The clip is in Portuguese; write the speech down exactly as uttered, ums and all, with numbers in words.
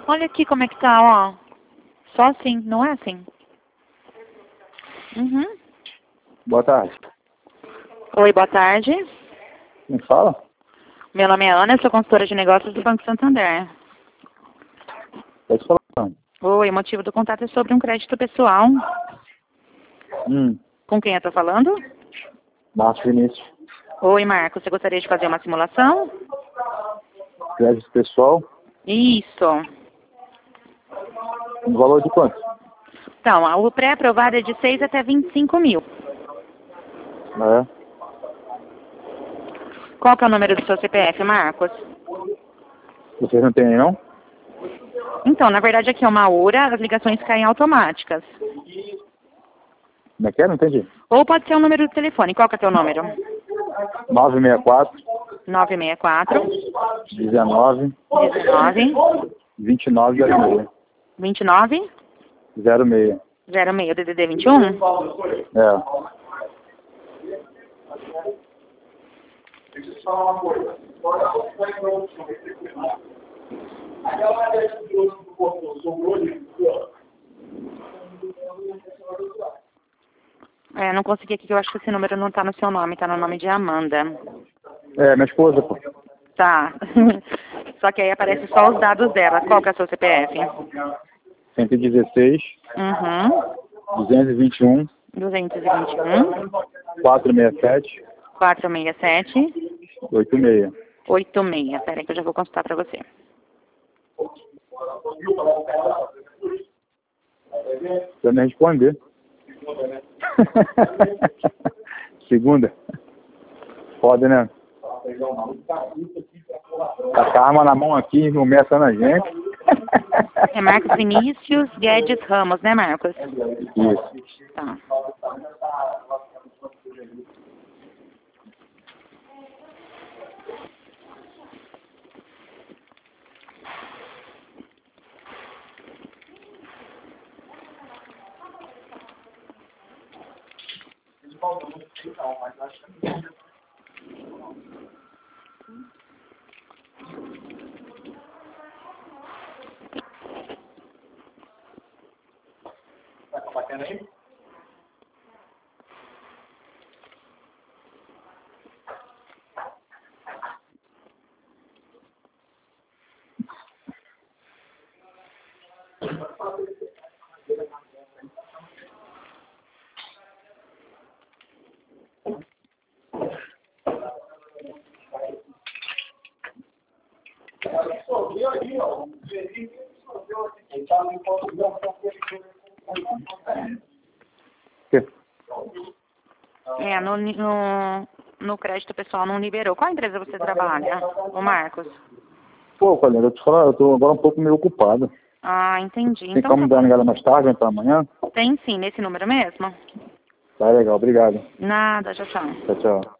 Olha aqui como é que tá, ó. Só assim, não é assim? Uhum. Boa tarde. Oi, boa tarde. Quem fala? Meu nome é Ana, eu sou consultora de negócios do Banco Santander. Pode falar. Oi, o motivo do contato é sobre um crédito pessoal. Hum, Com quem eu tô falando? Marcos Vinícius. Oi, Marcos, você gostaria de fazer uma simulação? Crédito pessoal. Isso. Um valor de quanto? Então, o pré-aprovado é de seis até vinte e cinco mil. É. Qual que é o número do seu C P F, Marcos? Vocês não têm aí, não? Então, na verdade aqui é uma URA, as ligações caem automáticas. Como é que é? Não entendi. Ou pode ser o número do telefone. Qual que é o teu número? nove seis quatro, nove seis quatro, dezenove, dezenove, vinte e nove zero seis. vinte e nove, zero seis. zero seis, D D D vinte e um? É. Deixa eu te falar uma coisa. Agora você vai para a opção executar. Aquela área de hoje do corpo sobrou de É, não consegui aqui, que eu acho que esse número não tá no seu nome, tá no nome de Amanda. É, minha esposa, pô. Tá. Só que aí aparece só os dados dela. Qual que é o seu C P F? cento e dezesseis, Uhum. duzentos e vinte e um, duzentos e vinte e um, quatrocentos e sessenta e sete, quatrocentos e sessenta e sete, oitenta e seis. oitenta e seis. Pera aí que eu já vou consultar pra você. Pra me responder. Segunda. Foda, né? Tá com a arma na mão aqui, ameaçando a gente. É Marcos Vinícius Guedes Ramos, né, Marcos? Isso. Tá. Tá bacana aí? É, no, no, no crédito pessoal não liberou. Qual empresa você trabalha, o Marcos? Pô, colega, eu te falar, eu tô agora um pouco meio ocupado. Ah, entendi. Tem Então como tá dar uma bom. ligada mais tarde, então amanhã? Tem sim, nesse número mesmo? Tá legal, obrigado. Nada, tchau, tchau. Tchau, tchau.